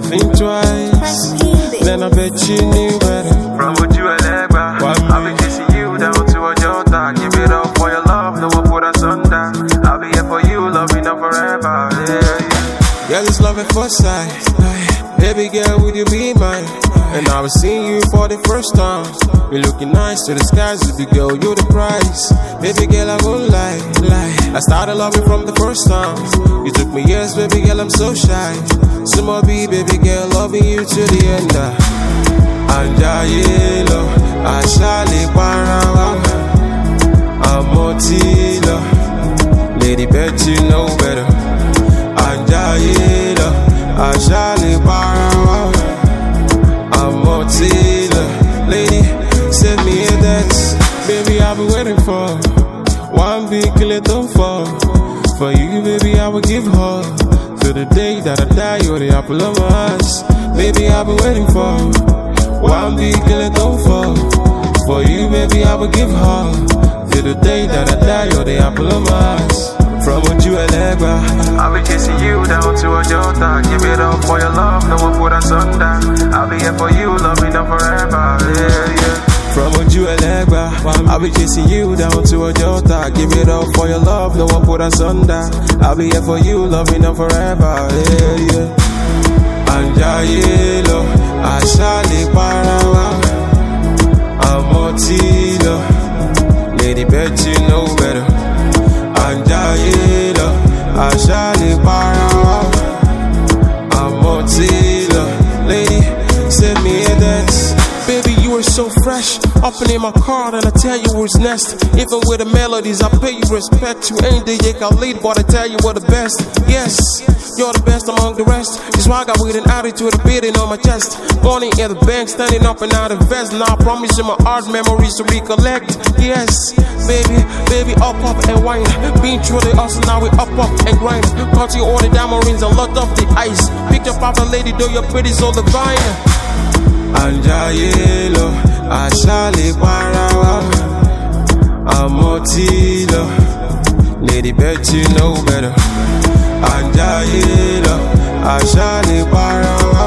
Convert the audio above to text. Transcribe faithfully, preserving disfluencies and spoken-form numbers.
think twice. Then I bet you knew better. From what you and Egba, I'll be kissing you down to a Jota. Give it up for your love, no one put us under. I'll be here for you, loving you forever. Yeah, yeah. Girl, it's love at first sight. Baby girl, would you be mine? And I was seeing you for the first time. You're looking nice to the skies, baby girl, you're the prize. Baby girl, I won't lie, lie. I started loving from the first time. You took me years, baby girl, I'm so shy. Some more be, baby girl, loving you to the end. Anjayelo, Ashali Parawa, Amotilo. Lady, bet you know better. Anjayelo, Ashali Parawa, Amotilo. Lady, send me a dance. Baby, I've been waiting for one big little fall. For you, baby, I will give her. To the day that I die, you're the apple of my eyes. Baby, I've been waiting for one big little fall. For you, baby, I will give her. To the day that I die, you're the apple of my eyes. From what you and Egba, I'll be kissing you down to a Jota. Give it up for your love, no one put us under. I'll be here for you, loving you forever. Yeah, yeah. From what you and Egba, I'll be chasing you down to a Jota. Give it up for your love, no one put us under. I'll be here for you, loving you forever. Yeah, yeah. Anjayelo, Ashali Parawa, Amotilo. Lady, bet you know better. Anjayelo, Ashali Parawa, Amotilo. Lady, send me a dance. Baby, you are so fresh. Up in my car and I tell you what's next. Even with the melodies, I pay you respect. You ain't the Yeka lead, but I tell you we're the best. Yes, you're the best among the rest. That's why I got with an attitude of beating on my chest. Morning at the bank, standing up and out of vest. Now I promise you my art memories to recollect. Yes, baby, baby, up, up and wine. Been through the hustle, now we up, up and grind. Caught you all the diamond rings and lot of the ice. Picked up off a lady, though you're pretty so divine. Anjayelo, Ashali Parawa, Amotilo. Lady, bet you know better. Anjayelo, Ashali Parawa.